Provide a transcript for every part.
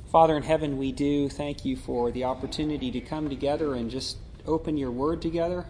Father in heaven, we do thank you for the opportunity to come together and just open your word together.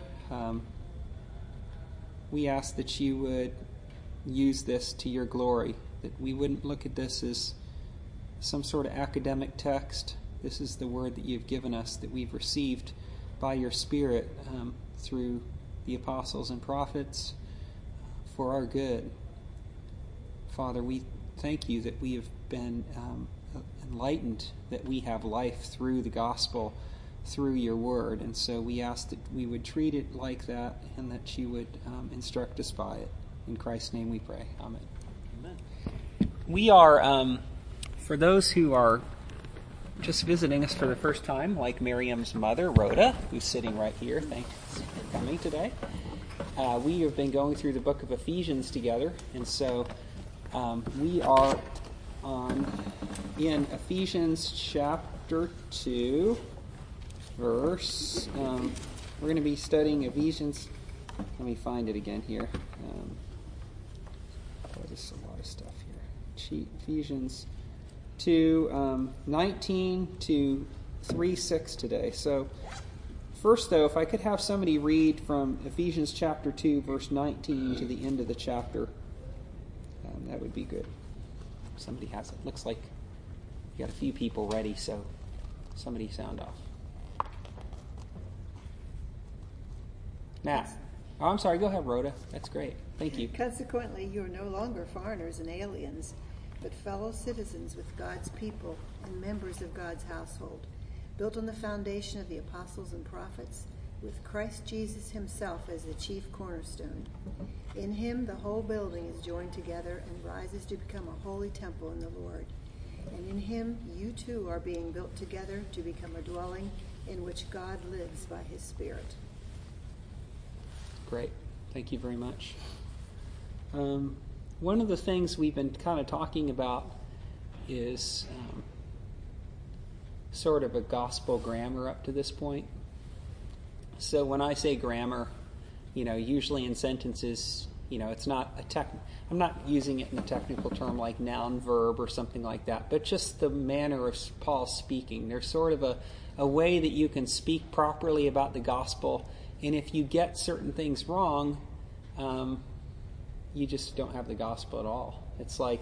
We ask that you would use this to your glory, that we wouldn't look at this as some sort of academic text. This is the word that you've given us, that we've received by your Spirit through the apostles and prophets for our good. Father, we thank you that we have been enlightened, that we have life through the gospel, through your word. And so we ask that we would treat it like that and that you would instruct us by it. In Christ's name we pray. Amen. Amen. We are, for those who are just visiting us for the first time, like Miriam's mother, Rhoda, who's sitting right here, thanks for coming today. We have been going through the book of Ephesians together, and so we are in Ephesians chapter 2, verse, we're going to be studying Ephesians, let me find it again here. There's a lot of stuff here. Ephesians 2, 19 to 3:6 today. So first, though, if I could have somebody read from Ephesians chapter 2, verse 19 to the end of the chapter, that would be good. Somebody has it. Looks like you got a few people ready, so somebody sound off. Matt. Oh, I'm sorry. Go ahead, Rhoda. That's great. Thank you. Consequently, you are no longer foreigners and aliens, but fellow citizens with God's people and members of God's household, built on the foundation of the apostles and prophets, with Christ Jesus himself as the chief cornerstone. In him the whole building is joined together and rises to become a holy temple in the Lord. And in him you too are being built together to become a dwelling in which God lives by his Spirit. Great. Thank you very much. One of the things we've been kind of talking about is sort of a gospel grammar up to this point. So when I say grammar, usually in sentences, it's not I'm not using it in a technical term like noun, verb, or something like that, but just the manner of Paul speaking. There's sort of a way that you can speak properly about the gospel, and if you get certain things wrong, you just don't have the gospel at all. It's like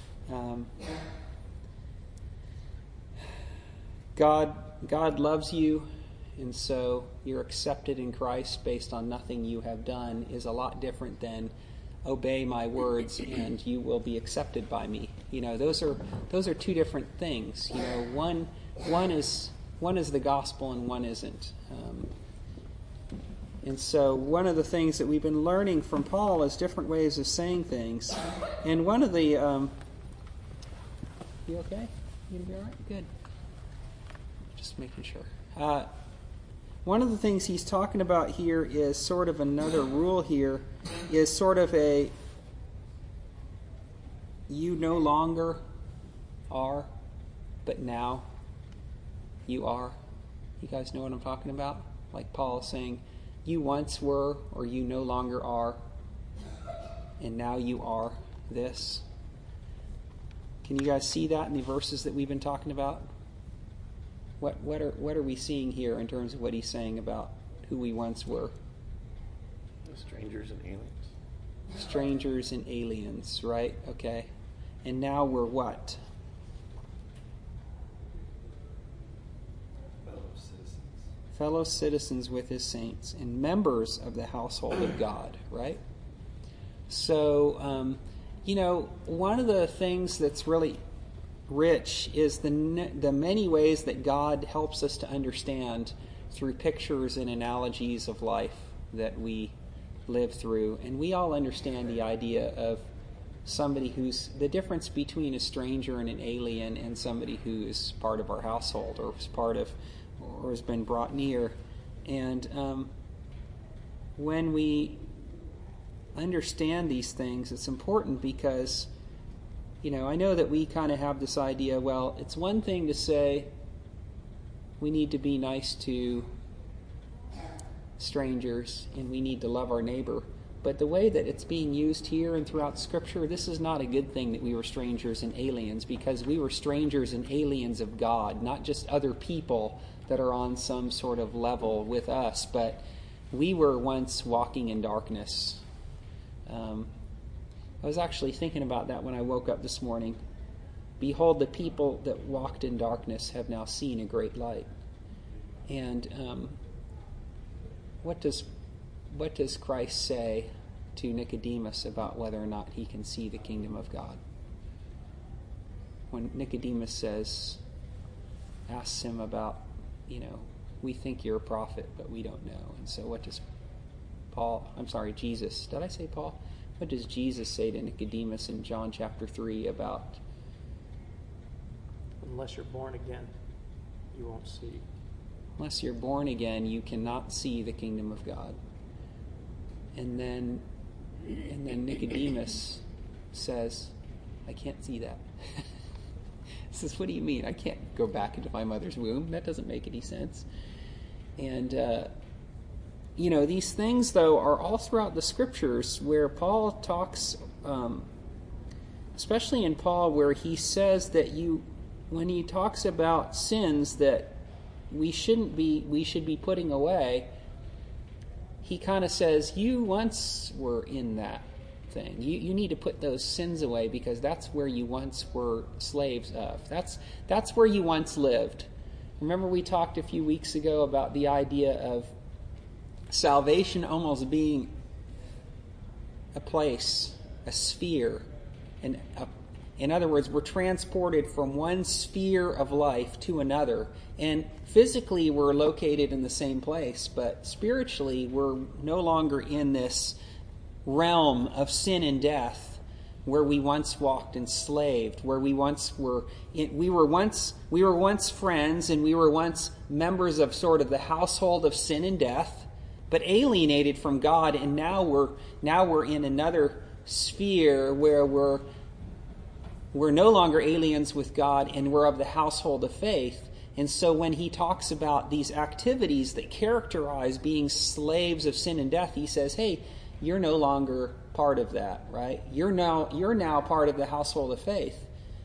God loves you, and so you're accepted in Christ based on nothing you have done is a lot different than obey my words and you will be accepted by me. Those are two different things. One is the gospel and one isn't. And so one of the things that we've been learning from Paul is different ways of saying things. And one of the... you okay? You gonna be all right? Good. Just making sure. One of the things he's talking about here is sort of another rule here, is sort of a you no longer are, but now you are. You guys know what I'm talking about? Like Paul is saying, you once were, or you no longer are, and now you are this. Can you guys see that in the verses that we've been talking about? What are we seeing here in terms of what he's saying about who we once were? Strangers and aliens. Strangers and aliens, right? Okay. And now we're what? Fellow citizens with his saints and members of the household of God, right? So, one of the things that's really rich is the many ways that God helps us to understand through pictures and analogies of life that we live through. And we all understand the idea of somebody who's the difference between a stranger and an alien and somebody who is part of our household or is part of or has been brought near. And when we understand these things, it's important because I know that we kind of have this idea, well, it's one thing to say we need to be nice to strangers and we need to love our neighbor, But the way that it's being used here and throughout Scripture, this is not a good thing that we were strangers and aliens, because we were strangers and aliens of God, not just other people that are on some sort of level with us, but we were once walking in darkness. I was actually thinking about that when I woke up this morning. Behold, the people that walked in darkness have now seen a great light. And what does Christ say to Nicodemus about whether or not he can see the kingdom of God? When Nicodemus asks him about, we think you're a prophet, but we don't know. And so what does Jesus, did I say Paul? What does Jesus say to Nicodemus in John chapter 3 about? Unless you're born again, you won't see. Unless you're born again, you cannot see the kingdom of God. And then Nicodemus says, I can't see that. He says, what do you mean? I can't go back into my mother's womb. That doesn't make any sense. And, these things, though, are all throughout the Scriptures where Paul talks, especially in Paul, where he says that when he talks about sins that we should be putting away, he kind of says, you once were in that thing. You need to put those sins away because that's where you once were slaves of. That's where you once lived. Remember we talked a few weeks ago about the idea of salvation almost being a place, a sphere. And in other words, we're transported from one sphere of life to another. And physically we're located in the same place, but spiritually we're no longer in this realm of sin and death where we once walked enslaved, where we were once friends and we were once members of sort of the household of sin and death, but alienated from God, and now we're in another sphere where we're no longer aliens with God and we're of the household of faith. And so when he talks about these activities that characterize being slaves of sin and death, he says, hey, you're no longer part of that, right? You're now part of the household of faith.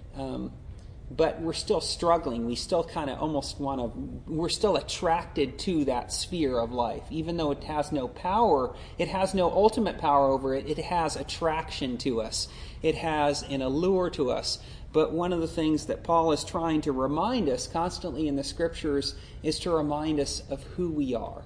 But we're still struggling. We still kind of we're still attracted to that sphere of life. Even though it has no power, it has no ultimate power over it, it has attraction to us. It has an allure to us. But one of the things that Paul is trying to remind us constantly in the Scriptures is to remind us of who we are.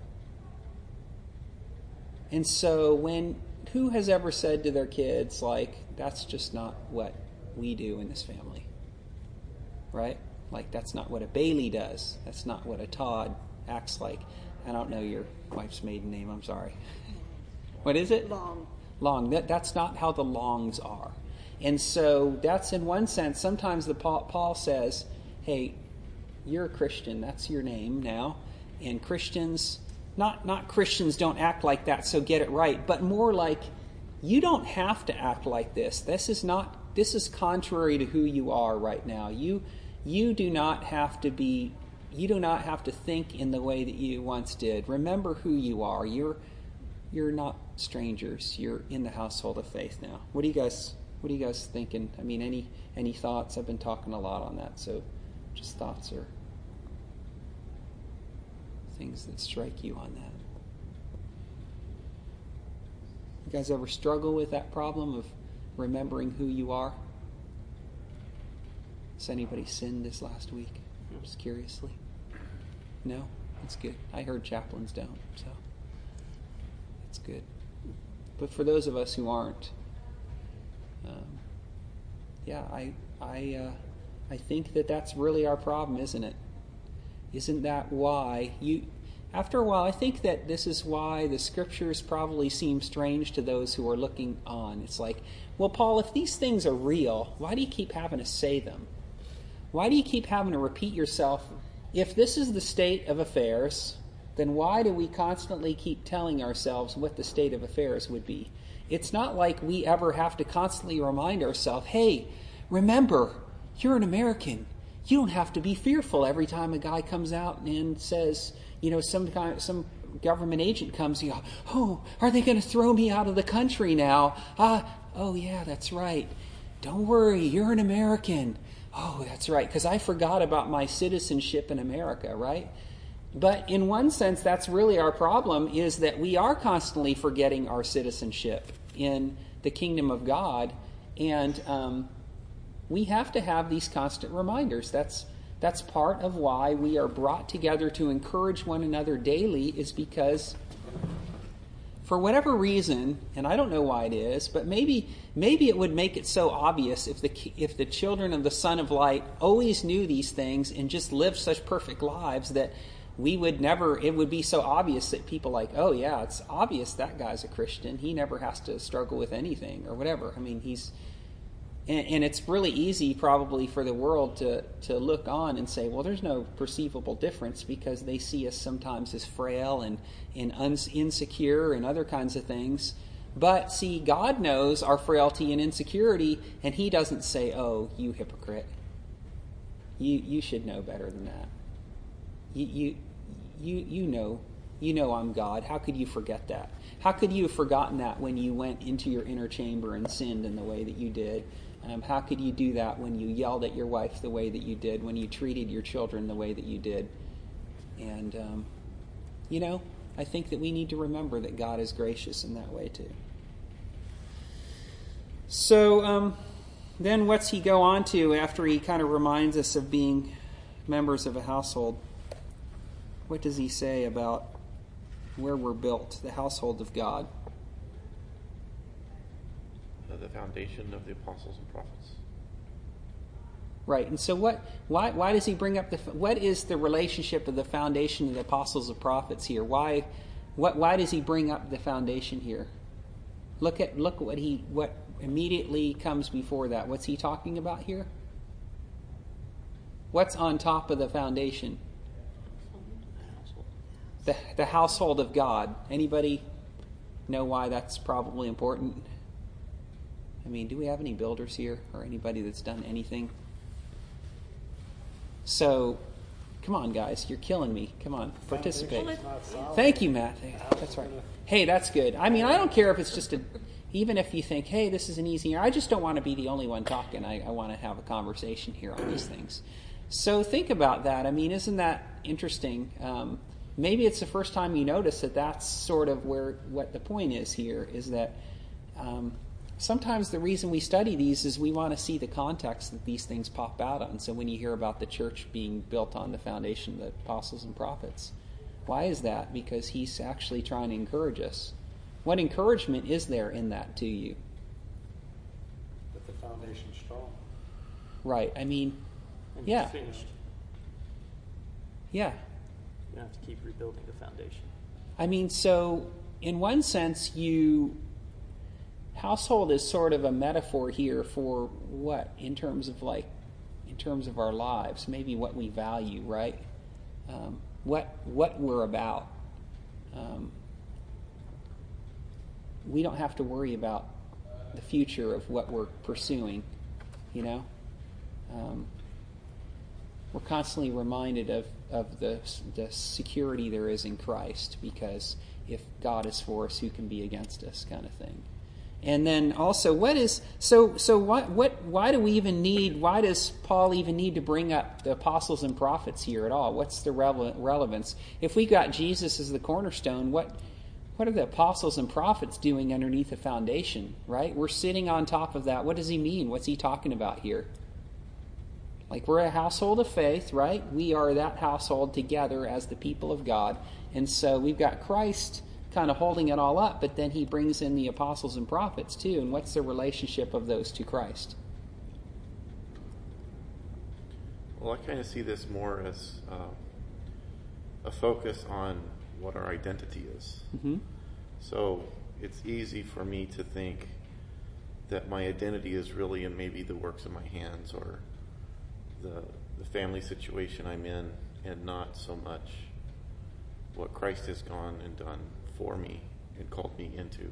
And so who has ever said to their kids, like, that's just not what we do in this family? Right? Like, that's not what a Bailey does. That's not what a Todd acts like. I don't know your wife's maiden name, I'm sorry. What is it? Long. That's not how the Longs are. And so that's in one sense, sometimes Paul says, hey, you're a Christian, that's your name now. And Christians, not Christians don't act like that, so get it right, but more like, you don't have to act like this. This is contrary to who you are right now. You do not have to think in the way that you once did. Remember who you are. You're not strangers. You're in the household of faith now. What are you guys thinking? I mean, any thoughts? I've been talking a lot on that, so just thoughts or things that strike you on that. You guys ever struggle with that problem of remembering who you are? Has anybody sinned this last week? Just curiously. No? That's good. I heard chaplains don't, so that's good. But for those of us who aren't, I think that's really our problem, isn't it? Isn't that why after a while, I think that this is why the Scriptures probably seem strange to those who are looking on. It's like, well, Paul, if these things are real, why do you keep having to say them? Why do you keep having to repeat yourself? If this is the state of affairs, then why do we constantly keep telling ourselves what the state of affairs would be? It's not like we ever have to constantly remind ourselves, hey, remember, you're an American. You don't have to be fearful every time a guy comes out and says, some government agent comes, you go, oh, are they going to throw me out of the country now? Oh, yeah, that's right. Don't worry, you're an American. Oh, that's right, because I forgot about my citizenship in America, right? But in one sense, that's really our problem, is that we are constantly forgetting our citizenship in the kingdom of God, and we have to have these constant reminders. That's part of why we are brought together to encourage one another daily, is because for whatever reason, and I don't know why it is, but maybe it would make it so obvious if the children of the Son of Light always knew these things and just lived such perfect lives that we would never, it would be so obvious that people like, oh yeah, it's obvious that guy's a Christian. He never has to struggle with anything or whatever. I mean, and it's really easy probably for the world to look on and say, well, there's no perceivable difference, because they see us sometimes as frail and insecure and other kinds of things. But see, God knows our frailty and insecurity, and he doesn't say, oh, you hypocrite. You should know better than that. You know I'm God. How could you forget that? How could you have forgotten that when you went into your inner chamber and sinned in the way that you did? How could you do that when you yelled at your wife the way that you did, when you treated your children the way that you did? And, I think that we need to remember that God is gracious in that way too. So then what's he go on to after he kind of reminds us of being members of a household? What does he say about where we're built, the household of God? The foundation of the apostles and prophets. Right. And so why does he bring up what is the relationship of the foundation of the apostles and prophets here? Why does he bring up the foundation here? Look at what immediately comes before that. What's he talking about here? What's on top of the foundation? The household of God. Anybody know why that's probably important? I mean, do we have any builders here or anybody that's done anything? So, come on, guys. You're killing me. Come on. Participate. Thank you, Matt. That's right. Hey, that's good. I mean, I don't care if it's just even if you think, hey, this is an easy, I just don't want to be the only one talking. I want to have a conversation here on these things. So think about that. I mean, isn't that interesting? Maybe it's the first time you notice that that's sort of what the point is here, is that sometimes the reason we study these is we want to see the context that these things pop out on. So when you hear about the church being built on the foundation of the apostles and prophets, why is that? Because he's actually trying to encourage us. What encouragement is there in that to you? That the foundation's strong. Right. I mean, And yeah. finished. Yeah. You don't have to keep rebuilding the foundation. I mean, so in one sense, household is sort of a metaphor here for what, in terms of our lives, maybe what we value, right? What we're about. We don't have to worry about the future of what we're pursuing, We're constantly reminded of the security there is in Christ, because if God is for us, who can be against us, kind of thing. And then also, why do we even need, why does Paul even need to bring up the apostles and prophets here at all? What's the relevance? If we got Jesus as the cornerstone, what are the apostles and prophets doing underneath the foundation, right? We're sitting on top of that. What does he mean? What's he talking about here? Like, we're a household of faith, right? We are that household together as the people of God. And so we've got Christ kind of holding it all up, but then he brings in the apostles and prophets too. And what's the relationship of those to Christ? Well, I kind of see this more as a focus on what our identity is. Mm-hmm. So it's easy for me to think that my identity is really in maybe the works of my hands or the family situation I'm in, and not so much what Christ has gone and done for me and called me into.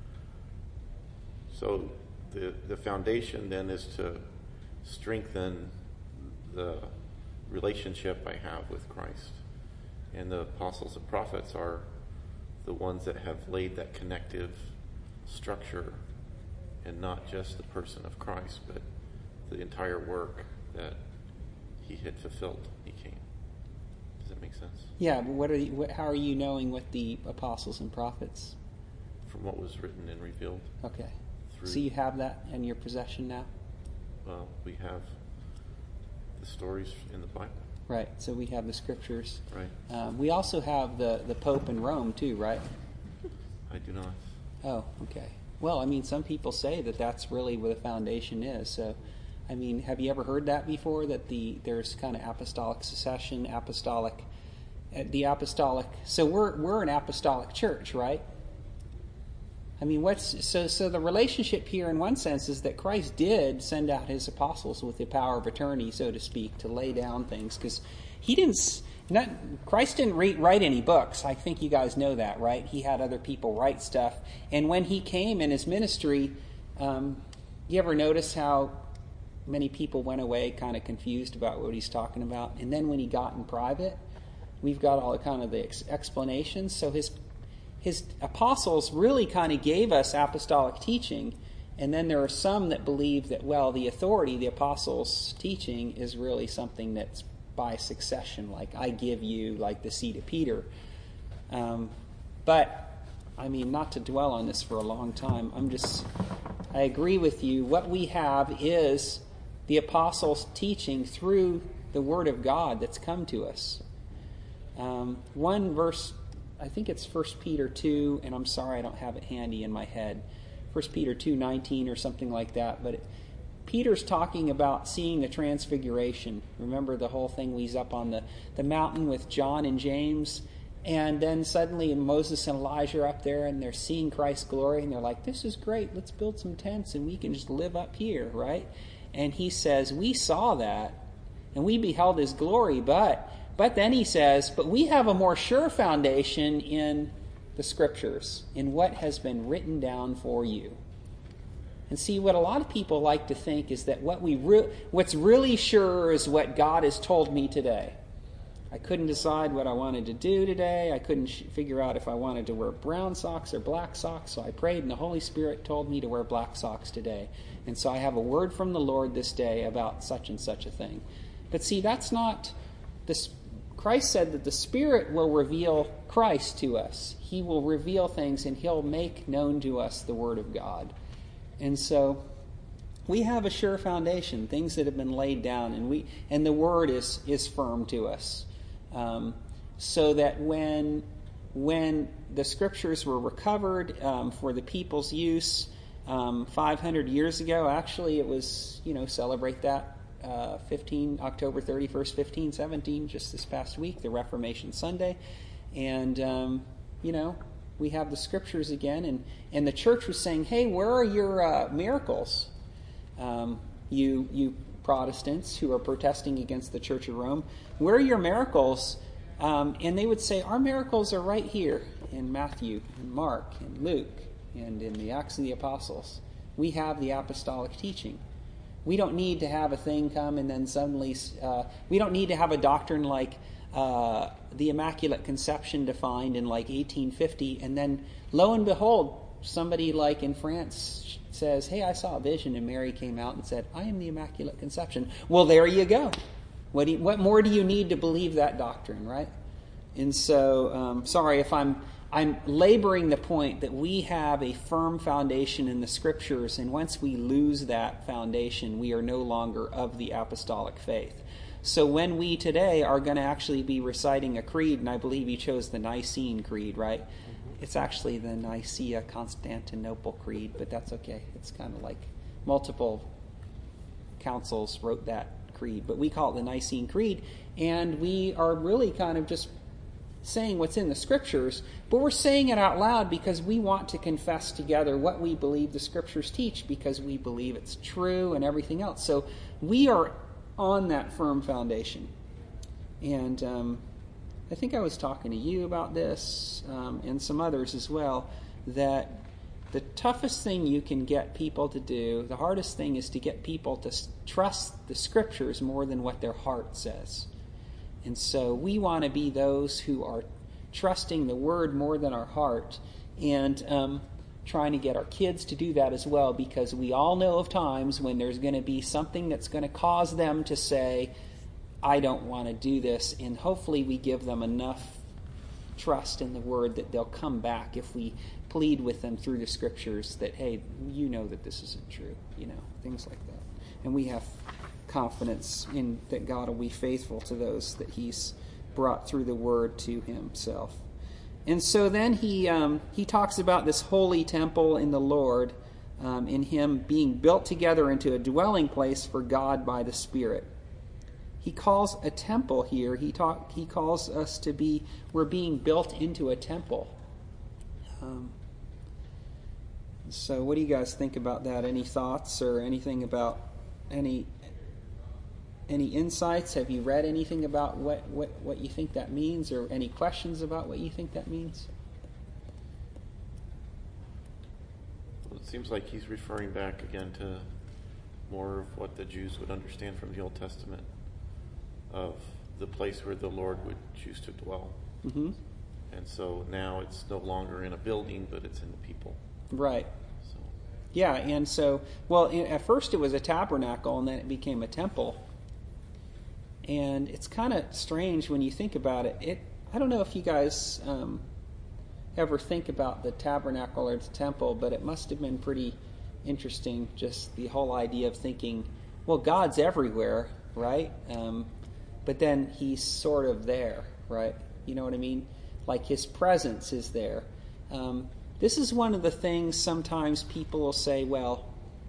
So the foundation then is to strengthen the relationship I have with Christ. And the apostles and prophets are the ones that have laid that connective structure, and not just the person of Christ, but the entire work that he had fulfilled. He came. Does that make sense? Yeah, but how are you knowing what the apostles and prophets? From what was written and revealed. Okay. So you have that in your possession now? Well, we have the stories in the Bible. Right, so we have the scriptures. Right. We also have the Pope in Rome too, right? I do not. Oh, okay. Well, I mean, some people say that that's really where the foundation is. So, I mean, have you ever heard that before? That there's kind of apostolic succession, the apostolic. So we're an apostolic church, right? I mean, so the relationship here, in one sense, is that Christ did send out his apostles with the power of attorney, so to speak, to lay down things, because Christ didn't write any books. I think you guys know that, right? He had other people write stuff, and when he came in his ministry, you ever notice how many people went away kind of confused about what he's talking about? And then when he got in private, we've got all the kind of the explanations. So his apostles really kind of gave us apostolic teaching, and then there are some that believe that, well, the authority, the apostles' teaching, is really something that's by succession, like I give you, like the seat of Peter. But, I mean, not to dwell on this for a long time, I agree with you. What we have is the apostles' teaching through the Word of God that's come to us. One verse, I think it's 1 Peter 2, and I'm sorry I don't have it handy in my head. 1 Peter 2:19 or something like that. But Peter's talking about seeing the transfiguration. Remember the whole thing, he's up on the mountain with John and James, and then suddenly Moses and Elijah are up there, and they're seeing Christ's glory, and they're like, this is great, let's build some tents, and we can just live up here, right? And he says, we saw that, and we beheld his glory, but then he says, but we have a more sure foundation in the Scriptures, in what has been written down for you. And see, what a lot of people like to think is that what's really sure is what God has told me today. I couldn't decide what I wanted to do today. I couldn't figure out if I wanted to wear brown socks or black socks, so I prayed, and the Holy Spirit told me to wear black socks today. And so I have a word from the Lord this day about such and such a thing. But see, that's not this. Christ said that the Spirit will reveal Christ to us. He will reveal things, and he'll make known to us the Word of God. And so we have a sure foundation, things that have been laid down, and the Word is firm to us. So that when the Scriptures were recovered for the people's use 500 years ago, actually it was, celebrate that October 31st, 1517, just this past week, the Reformation Sunday. And, we have the Scriptures again, and the church was saying, hey, where are your miracles? You Protestants who are protesting against the Church of Rome, where are your miracles? And they would say, our miracles are right here in Matthew and Mark and Luke and in the Acts of the Apostles. We have the apostolic teaching. We don't need to have a thing come and then suddenly, we don't need to have a doctrine like the Immaculate Conception defined in like 1850, and then lo and behold, somebody like in France says, hey, I saw a vision, and Mary came out and said, I am the Immaculate Conception. Well, there you go. What more do you need to believe that doctrine, right? And so, sorry if I'm laboring the point that we have a firm foundation in the Scriptures, and once we lose that foundation, we are no longer of the apostolic faith. So when we today are going to actually be reciting a creed, and I believe you chose the Nicene Creed, right? Mm-hmm. It's actually the Nicaea-Constantinople Creed, but that's okay. It's kind of like multiple councils wrote that creed, but we call it the Nicene Creed, and we are really kind of just saying what's in the Scriptures, but we're saying it out loud because we want to confess together what we believe the Scriptures teach, because we believe it's true and everything else. So we are on that firm foundation. And I think I was talking to you about this and some others as well, that the toughest thing you can get people to do, the hardest thing is to get people to trust the Scriptures more than what their heart says. And so we want to be those who are trusting the Word more than our heart, and trying to get our kids to do that as well, because we all know of times when there's going to be something that's going to cause them to say, I don't want to do this, and hopefully we give them enough trust in the Word that they'll come back if we plead with them through the Scriptures that, hey, you know that this isn't true, things like that. And we have confidence in that God will be faithful to those that He's brought through the Word to Himself. And so then he talks about this holy temple in the Lord, in Him being built together into a dwelling place for God by the Spirit. He calls a temple here. He calls us to be. We're being built into a temple. So, what do you guys think about that? Any thoughts or anything about any insights? Have you read anything about what you think that means, or any questions about what you think that means? Well, it seems like he's referring back again to more of what the Jews would understand from the Old Testament, of the place where the Lord would choose to dwell. Mm-hmm. And so now it's no longer in a building, but it's in the people. Right. So. Yeah, and so, at first it was a tabernacle, and then it became a temple. And it's kind of strange when you think about it. I don't know if you guys ever think about the tabernacle or the temple, but it must have been pretty interesting, just the whole idea of thinking, well, God's everywhere, right? But then He's sort of there, right? You know what I mean? Like His presence is there. This is one of the things sometimes people will say, well,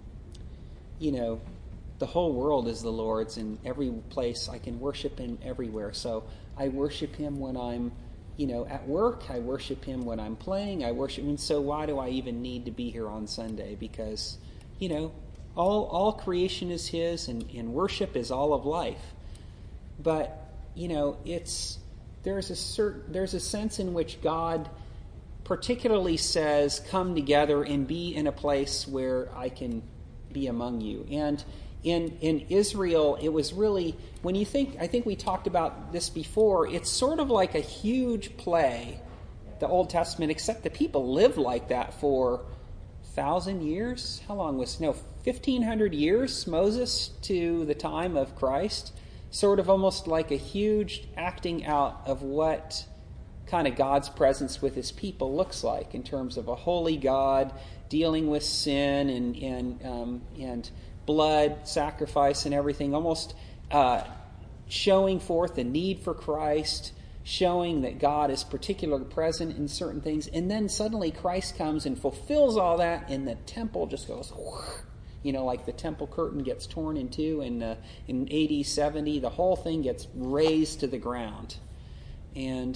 the whole world is the Lord's, and every place I can worship Him everywhere. So I worship Him when I'm, at work. I worship Him when I'm playing. I worship Him. So why do I even need to be here on Sunday? Because, all creation is His, and worship is all of life. But there's a sense in which God particularly says, "Come together and be in a place where I can be among you." And in Israel, it was really, when you think, I think we talked about this before, it's sort of like a huge play, the Old Testament, except the people lived like that for 1,000 years. How long was, 1,500 years, Moses to the time of Christ. Sort of almost like a huge acting out of what kind of God's presence with His people looks like, in terms of a holy God dealing with sin and blood sacrifice and everything, almost showing forth the need for Christ, showing that God is particularly present in certain things, and then suddenly Christ comes and fulfills all that, and the temple just goes, like the temple curtain gets torn in two in AD 70, the whole thing gets razed to the ground. And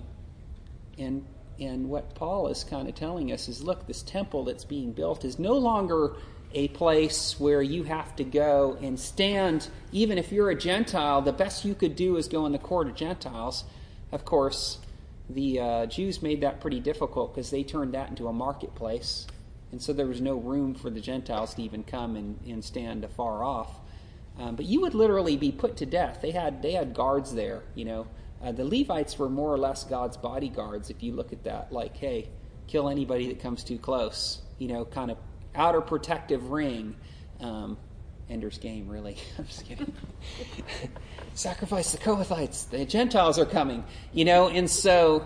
what Paul is kind of telling us is, look, this temple that's being built is no longer a place where you have to go and stand. Even if you're a Gentile, the best you could do is go in the court of Gentiles. Of course, the Jews made that pretty difficult, because they turned that into a marketplace. And so there was no room for the Gentiles to even come and stand afar off. But you would literally be put to death. They had guards there, The Levites were more or less God's bodyguards, if you look at that. Like, hey, kill anybody that comes too close. Kind of outer protective ring. Ender's Game, really. I'm just kidding. Sacrifice the Kohathites. The Gentiles are coming. And so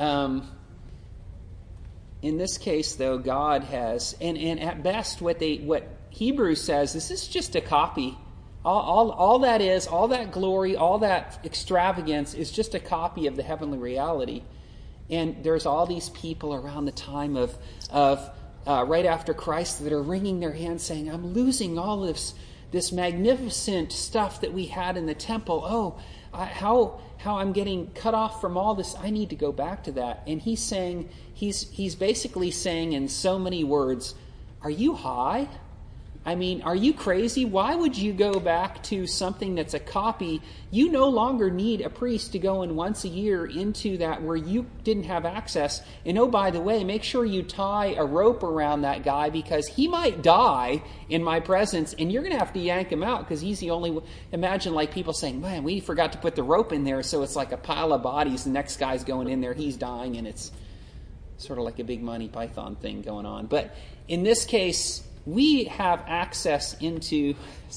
in this case, though, God has, and at best what Hebrews says, this is just a copy. All that is, all that glory, all that extravagance is just a copy of the heavenly reality. And there's all these people around the time of right after Christ that are wringing their hands saying, I'm losing all this magnificent stuff that we had in the temple. Oh, how I'm getting cut off from all this. I need to go back to that. And he's saying, he's basically saying in so many words, are you high? I mean, are you crazy? Why would you go back to something that's a copy? You no longer need a priest to go in once a year into that where you didn't have access. And oh, by the way, make sure you tie a rope around that guy because he might die in my presence and you're going to have to yank him out because he's the only one. Imagine like people saying, man, we forgot to put the rope in there, so it's like a pile of bodies. The next guy's going in there, he's dying, and it's sort of like a big Monty Python thing going on. But in this case, we have access into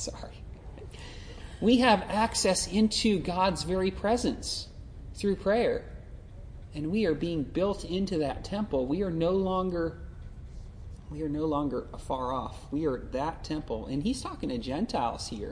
God's very presence through prayer. And we are being built into that temple. We are no longer afar off. We are that temple. And he's talking to Gentiles here.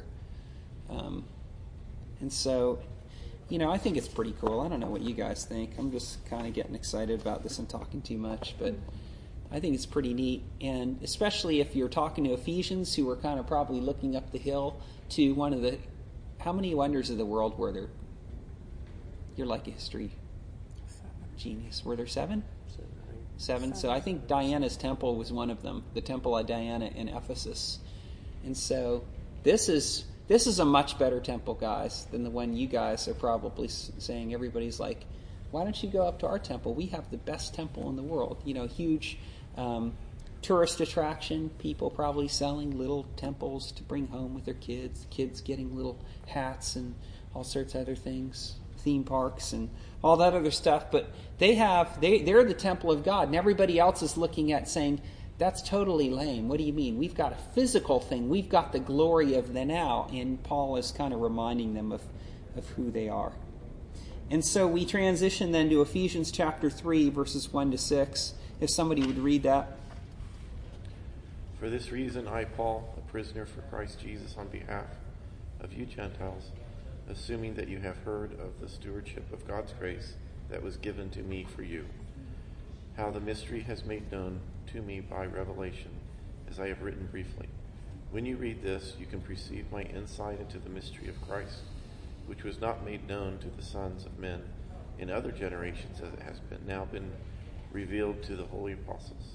And so, I think it's pretty cool. I don't know what you guys think. I'm just kind of getting excited about this and talking too much, but I think it's pretty neat, and especially if you're talking to Ephesians who are kind of probably looking up the hill to one of the... How many wonders of the world were there? You're like a history genius. Were there 7? 7. So I think Diana's temple was one of them, the Temple of Diana in Ephesus. And so this is a much better temple, guys, than the one you guys are probably saying. Everybody's like, why don't you go up to our temple? We have the best temple in the world. Huge tourist attraction, people probably selling little temples to bring home with their kids getting little hats and all sorts of other things, theme parks and all that other stuff. But they're the temple of God, and everybody else is looking at saying, that's totally lame. What do you mean? We've got a physical thing. We've got the glory of the now. And Paul is kind of reminding them of who they are. And so we transition then to Ephesians chapter 3, verses 1 to 6. If somebody would read that. For this reason, I, Paul, a prisoner for Christ Jesus, on behalf of you Gentiles, assuming that you have heard of the stewardship of God's grace that was given to me for you, how the mystery has made known to me by revelation, as I have written briefly. When you read this, you can perceive my insight into the mystery of Christ, which was not made known to the sons of men in other generations, as it has now been revealed to the holy apostles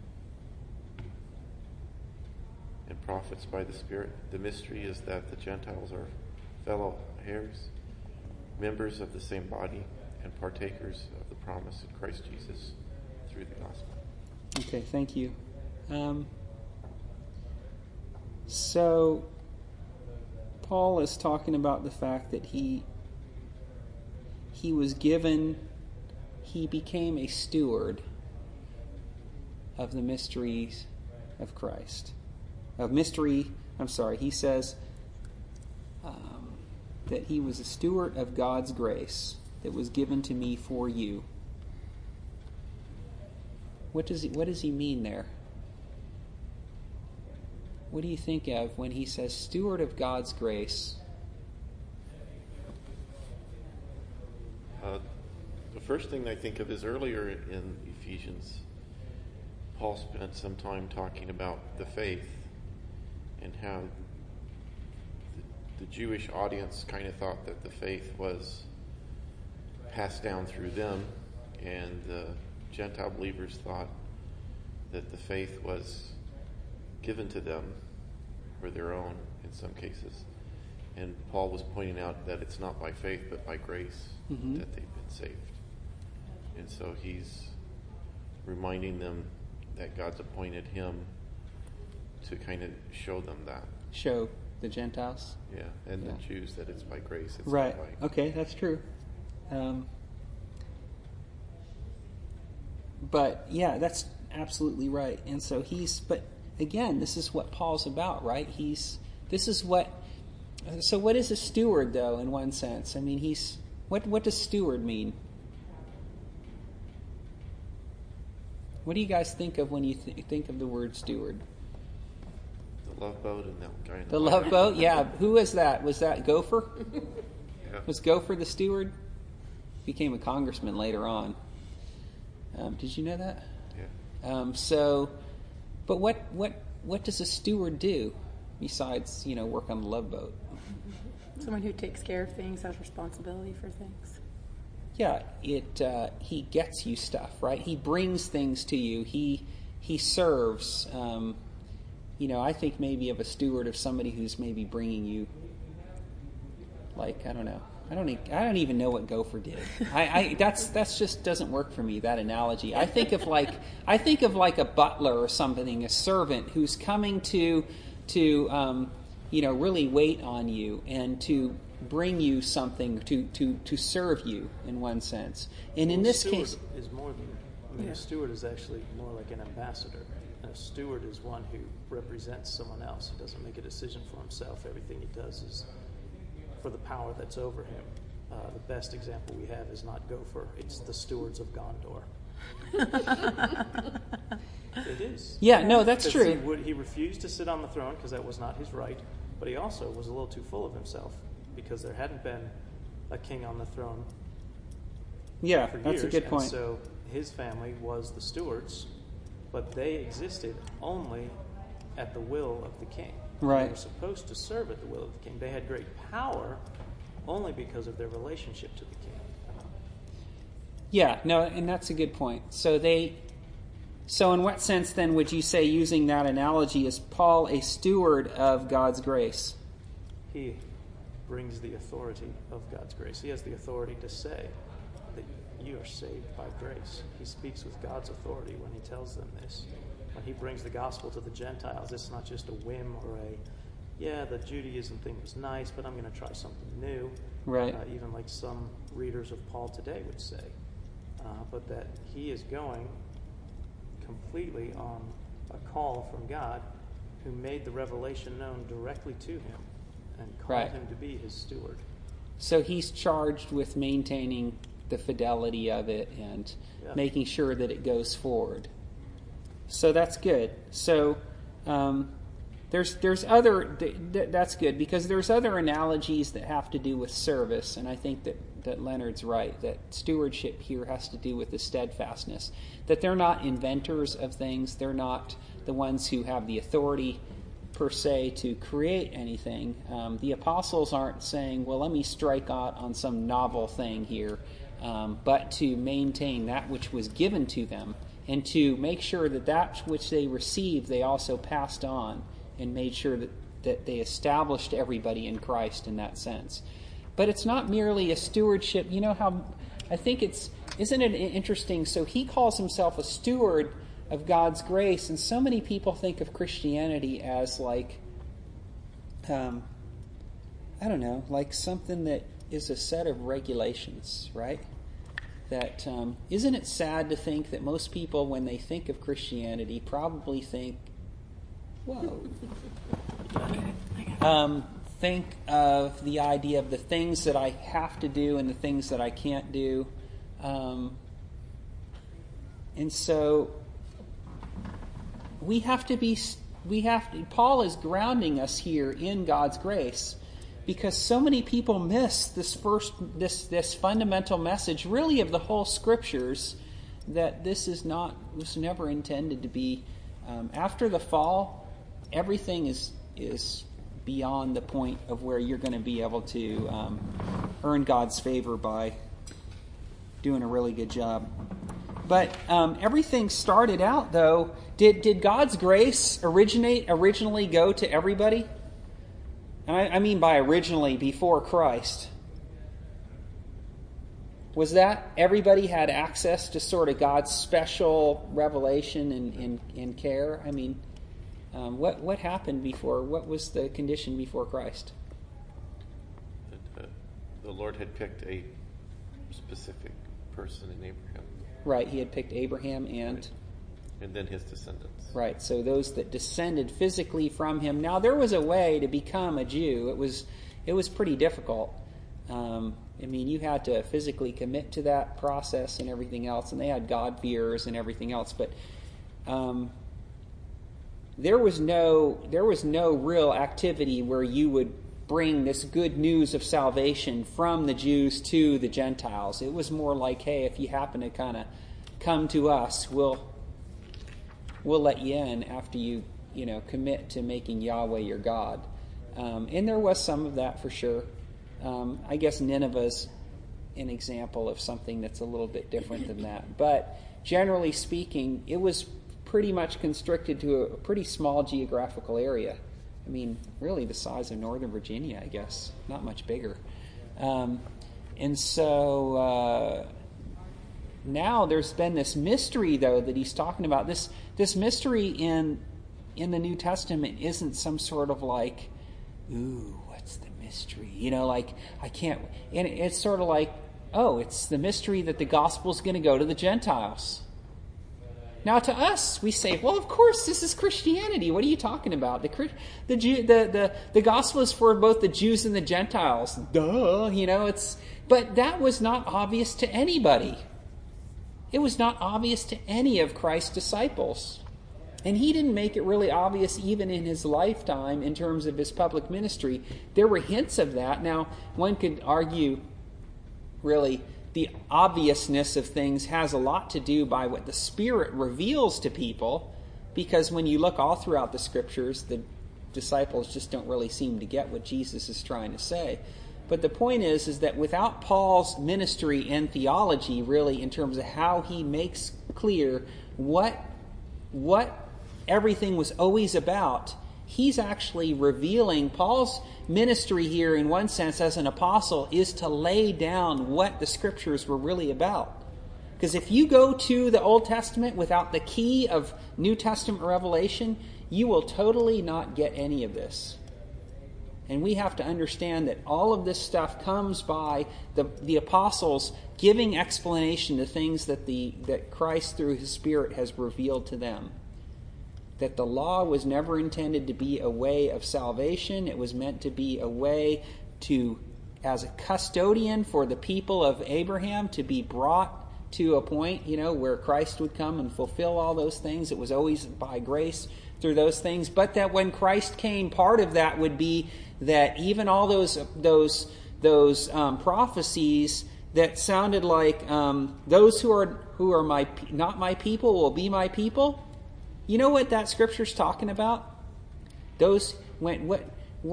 and prophets by the Spirit. The mystery is that the Gentiles are fellow heirs, members of the same body, and partakers of the promise in Christ Jesus through the gospel. Okay, thank you. So Paul is talking about the fact that he became a steward of the mysteries of Christ. He says that he was a steward of God's grace that was given to me for you. What does he mean there? What do you think of when he says steward of God's grace? The first thing I think of is earlier in Ephesians, Paul spent some time talking about the faith and how the Jewish audience kind of thought that the faith was passed down through them, and the Gentile believers thought that the faith was given to them for their own in some cases. And Paul was pointing out that it's not by faith but by grace that they've been saved. And so he's reminding them that God's appointed him to kind of show them that. Show the Gentiles? Yeah, and the Jews that it's by grace. It's right. Not by... Okay, that's true. But yeah, that's absolutely right. And so but again, this is what Paul's about, right? So what is a steward, though, in one sense? I mean, what does steward mean? What do you guys think of when you think of the word steward? The Love Boat and that guy. The Love Boat, yeah. Who was that? Was that Gopher? Yeah. Was Gopher the steward? Became a congressman later on. Did you know that? Yeah. But what does a steward do besides work on the Love Boat? Someone who takes care of things, has responsibility for things. Yeah, he gets you stuff, right? He brings things to you. He serves. I think maybe of a steward of somebody who's maybe bringing you, like, I don't know. I don't even know what Gopher did. That's just doesn't work for me, that analogy. I think of like a butler or something, a servant who's coming to really wait on you and to bring you something, to serve you in one sense. And in this case, is more than a steward is actually more like an ambassador. A steward is one who represents someone else. He doesn't make a decision for himself. Everything he does is for the power that's over him. The best example we have is not Gopher. It's the stewards of Gondor. It is. Yeah, no, that's true. He refused to sit on the throne because that was not his right, but he also was a little too full of himself because there hadn't been a king on the throne for years. That's a good point. And so his family was the stewards, but they existed only at the will of the king. Right. They were supposed to serve at the will of the king. They had great power only because of their relationship to the king. Yeah, no, and that's a good point. So in what sense then would you say, using that analogy, is Paul a steward of God's grace? He brings the authority of God's grace. He has the authority to say that you are saved by grace. He speaks with God's authority when he tells them this. When he brings the gospel to the Gentiles, it's not just a whim or the Judaism thing was nice, but I'm going to try something new. Right. Even like some readers of Paul today would say. But that he is going completely on a call from God who made the revelation known directly to him and called him to be his steward. So he's charged with maintaining the fidelity of it and making sure that it goes forward. So that's good. So there's other that's good because there's other analogies that have to do with service, and I think that Leonard's right, that stewardship here has to do with the steadfastness, that they're not inventors of things, they're not the ones who have the authority per se to create anything. The apostles aren't saying, well, let me strike out on some novel thing here, but to maintain that which was given to them and to make sure that which they received they also passed on and made sure that they established everybody in Christ in that sense. But it's not merely a stewardship. You know how, I think isn't it interesting? So he calls himself a steward of God's grace, and so many people think of Christianity as like, I don't know, like something that is a set of regulations, right? That isn't it sad to think that most people, when they think of Christianity, probably think, whoa, think of the idea of the things that I have to do and the things that I can't do. And so Paul is grounding us here in God's grace because so many people miss this fundamental message really of the whole scriptures, that this was never intended to be, after the fall, everything is beyond the point of where you're going to be able to earn God's favor by doing a really good job. But everything started out, though. Did God's grace originally go to everybody? And I mean by originally, before Christ. Was that everybody had access to sort of God's special revelation and care? I mean, what happened before? What was the condition before Christ? The Lord had picked a specific person in Abraham. Right, he had picked Abraham and then his descendants. Right, so those that descended physically from him. Now, there was a way to become a Jew. It was pretty difficult. I mean, you had to physically commit to that process and everything else, and they had God-fearers and everything else. But there was no real activity where you would bring this good news of salvation from the Jews to the Gentiles. It was more like, hey, if you happen to kind of come to us, we'll let you in after you commit to making Yahweh your God. And there was some of that for sure. I guess Nineveh's an example of something that's a little bit different than that. But generally speaking, it was pretty much constricted to a pretty small geographical area. I mean, really the size of Northern Virginia, I guess, not much bigger. And so now there's been this mystery, though, that he's talking about. This mystery in the New Testament isn't some sort of like, ooh, what's the mystery? You know, like, I can't... And it's sort of like, oh, it's the mystery that the gospel's going to go to the Gentiles. Now, to us, we say, well, of course, this is Christianity. What are you talking about? The gospel is for both the Jews and the Gentiles. Duh, you know, but that was not obvious to anybody. It was not obvious to any of Christ's disciples. And he didn't make it really obvious even in his lifetime in terms of his public ministry. There were hints of that. Now, one could argue, really, the obviousness of things has a lot to do by what the Spirit reveals to people, because when you look all throughout the Scriptures, the disciples just don't really seem to get what Jesus is trying to say. But the point is that without Paul's ministry and theology, really, in terms of how he makes clear what everything was always about, he's actually revealing. Paul's ministry here, in one sense, as an apostle, is to lay down what the Scriptures were really about. Because if you go to the Old Testament without the key of New Testament revelation, you will totally not get any of this. And we have to understand that all of this stuff comes by the apostles giving explanation to things that Christ, through his Spirit, has revealed to them. That the law was never intended to be a way of salvation. It was meant to be a way to, as a custodian for the people of Abraham, to be brought to a point, where Christ would come and fulfill all those things. It was always by grace through those things. But that when Christ came, part of that would be that even all those prophecies that sounded like those who are not my people will be my people. You know what that scripture's talking about? What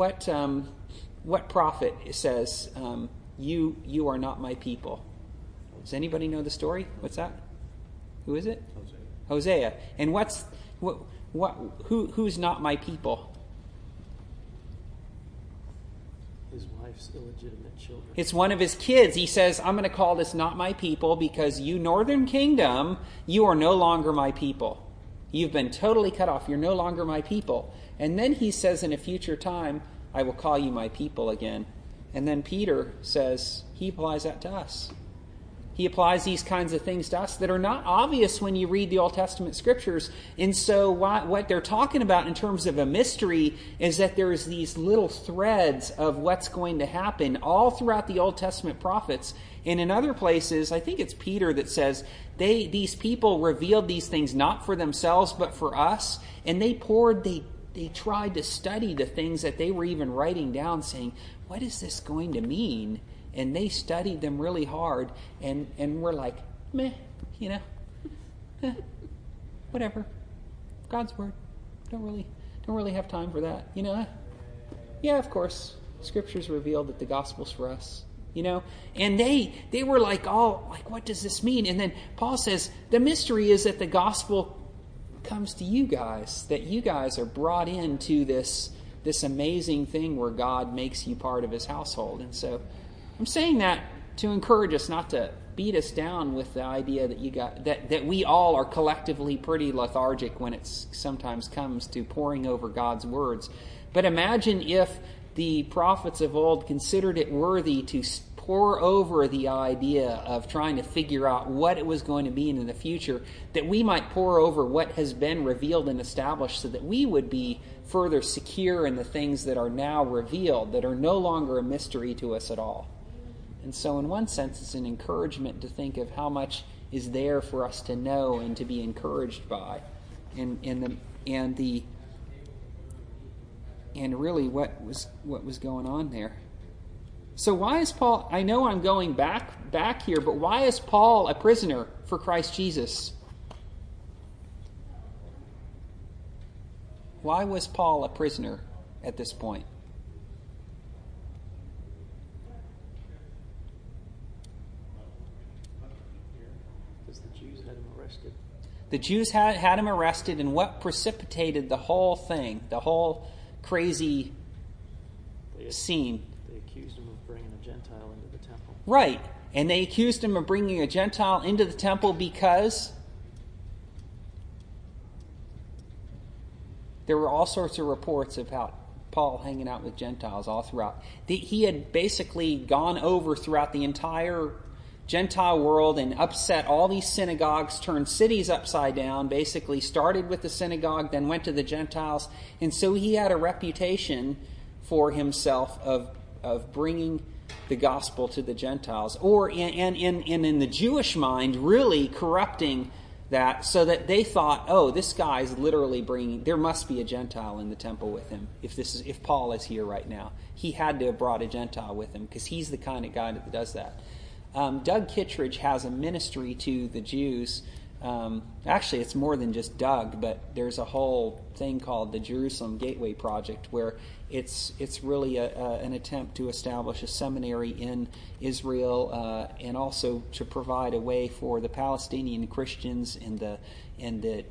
prophet says you are not my people? Does anybody know the story? What's that? Who is it? Hosea. And who's not my people? His wife's illegitimate children. It's one of his kids. He says, I'm going to call this not my people because you, northern kingdom, you are no longer my people. You've been totally cut off. You're no longer my people. And then he says in a future time, I will call you my people again. And then Peter says, he applies that to us. He applies these kinds of things to us that are not obvious when you read the Old Testament scriptures. And so what they're talking about in terms of a mystery is that there's these little threads of what's going to happen all throughout the Old Testament prophets. And in other places, I think it's Peter that says, these people revealed these things not for themselves but for us. And they tried to study the things that they were even writing down, saying, what is this going to mean? And they studied them really hard, and we're like, meh, whatever. God's word. Don't really have time for that, Yeah, of course, Scripture's revealed that the gospel's for us, And they were like, what does this mean? And then Paul says, the mystery is that the gospel comes to you guys, that you guys are brought into this amazing thing where God makes you part of his household. And so I'm saying that to encourage us, not to beat us down with the idea that we all are collectively pretty lethargic when it sometimes comes to poring over God's words. But imagine if the prophets of old considered it worthy to pore over the idea of trying to figure out what it was going to mean in the future, that we might pore over what has been revealed and established so that we would be further secure in the things that are now revealed, that are no longer a mystery to us at all. And so in one sense, it's an encouragement to think of how much is there for us to know and to be encouraged by, and really what was going on there. So why is Paul, I know I'm going back here, but why is Paul a prisoner for Christ Jesus? Why was Paul a prisoner at this point? The The Jews had him arrested, and what precipitated the whole thing, the whole crazy scene? They accused him of bringing a Gentile into the temple. Right. And they accused him of bringing a Gentile into the temple because there were all sorts of reports about Paul hanging out with Gentiles all throughout. He had basically gone over throughout the entire Gentile world and upset all these synagogues, turned cities upside down, basically started with the synagogue, then went to the Gentiles. And so he had a reputation for himself of bringing the gospel to the Gentiles, or in the Jewish mind, really corrupting that, so that they thought, oh, this guy's literally there must be a Gentile in the temple with him. If Paul is here right now, he had to have brought a Gentile with him, because he's the kind of guy that does that. Doug Kittredge has a ministry to the Jews. Actually, it's more than just Doug, but there's a whole thing called the Jerusalem Gateway Project, where it's really an attempt to establish a seminary in Israel, and also to provide a way for the Palestinian Christians and the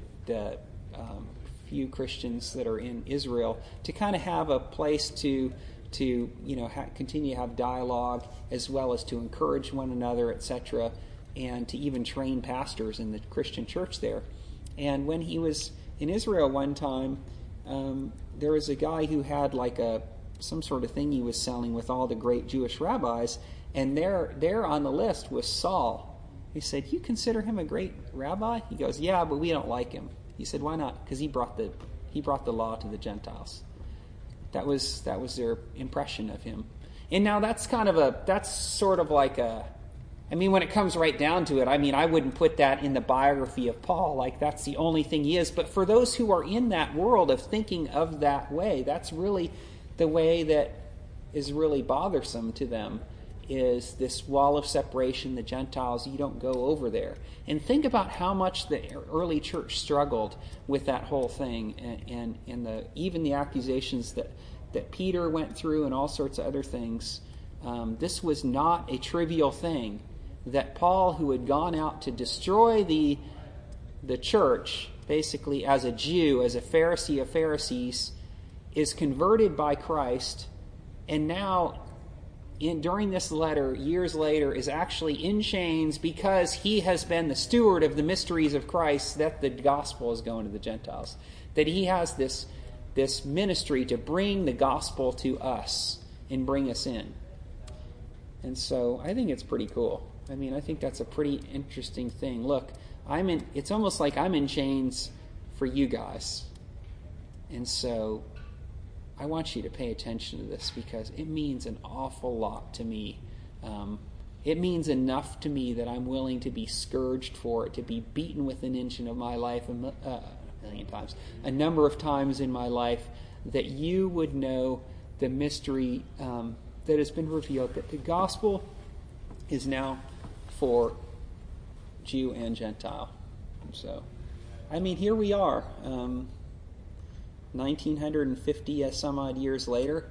few Christians that are in Israel to kind of have a place to continue to have dialogue, as well as to encourage one another, etc., and to even train pastors in the Christian church there. And when he was in Israel one time, there was a guy who had like some sort of thing he was selling with all the great Jewish rabbis, and there on the list was Saul. He said, "You consider him a great rabbi?" He goes, "Yeah, but we don't like him." He said, "Why not?" Because he brought the law to the Gentiles. That was their impression of him. And now that's sort of like when it comes right down to it, I wouldn't put that in the biography of Paul, like that's the only thing he is. But for those who are in that world of thinking of that way, that's really the way that is really bothersome to them, is this wall of separation, the Gentiles, you don't go over there. And think about how much the early church struggled with that whole thing, and even the accusations that Peter went through and all sorts of other things. This was not a trivial thing, that Paul, who had gone out to destroy the church, basically as a Jew, as a Pharisee of Pharisees, is converted by Christ, and now during this letter, years later, is actually in chains because he has been the steward of the mysteries of Christ, that the gospel is going to the Gentiles. That he has this ministry to bring the gospel to us and bring us in. And so I think it's pretty cool. I think that's a pretty interesting thing. Look, it's almost like I'm in chains for you guys. And so I want you to pay attention to this, because it means an awful lot to me. It means enough to me that I'm willing to be scourged for it, to be beaten within an inch of my life a million times, a number of times in my life, that you would know the mystery that has been revealed, that the gospel is now for Jew and Gentile. And so, here we are. 1950 some odd years later,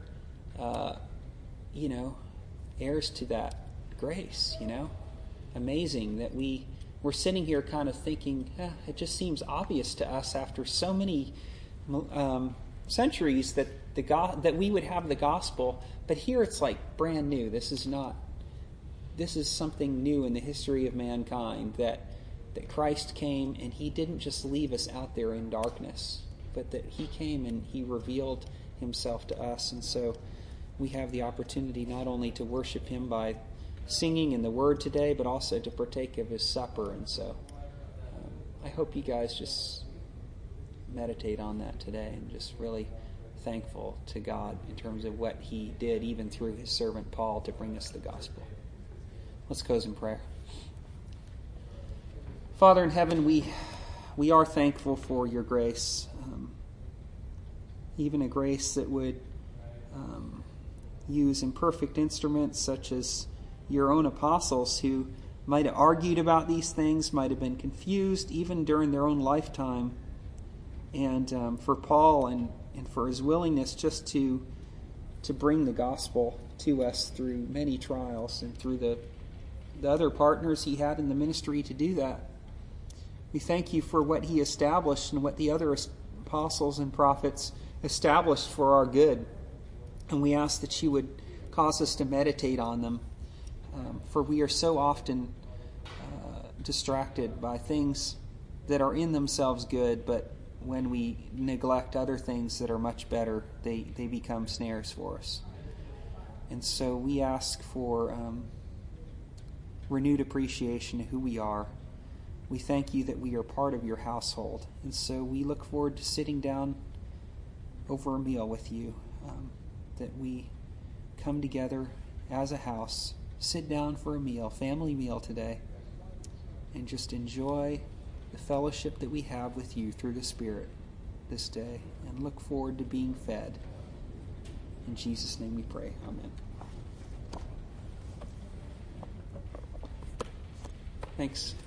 heirs to that grace, Amazing that we're sitting here kind of thinking, it just seems obvious to us after so many centuries that that we would have the gospel, but here it's like brand new. This is something new in the history of mankind, that Christ came and he didn't just leave us out there in darkness, but that he came and he revealed himself to us. And so we have the opportunity not only to worship him by singing in the word today, but also to partake of his supper. And so I hope you guys just meditate on that today, and just really thankful to God in terms of what he did, even through his servant Paul, to bring us the gospel. Let's close in prayer. Father in heaven, we are thankful for your grace, even a grace that would use imperfect instruments such as your own apostles, who might have argued about these things, might have been confused even during their own lifetime. And for Paul and for his willingness just to bring the gospel to us through many trials, and through the other partners he had in the ministry to do that. We thank you for what he established and what the other apostles and prophets established for our good. And we ask that you would cause us to meditate on them, for we are so often distracted by things that are in themselves good, but when we neglect other things that are much better, they become snares for us. And so we ask for renewed appreciation of who we are. We thank you that we are part of your household. And so we look forward to sitting down over a meal with you, that we come together as a house, sit down for a meal, family meal today, and just enjoy the fellowship that we have with you through the Spirit this day, and look forward to being fed. In Jesus' name we pray. Amen. Thanks.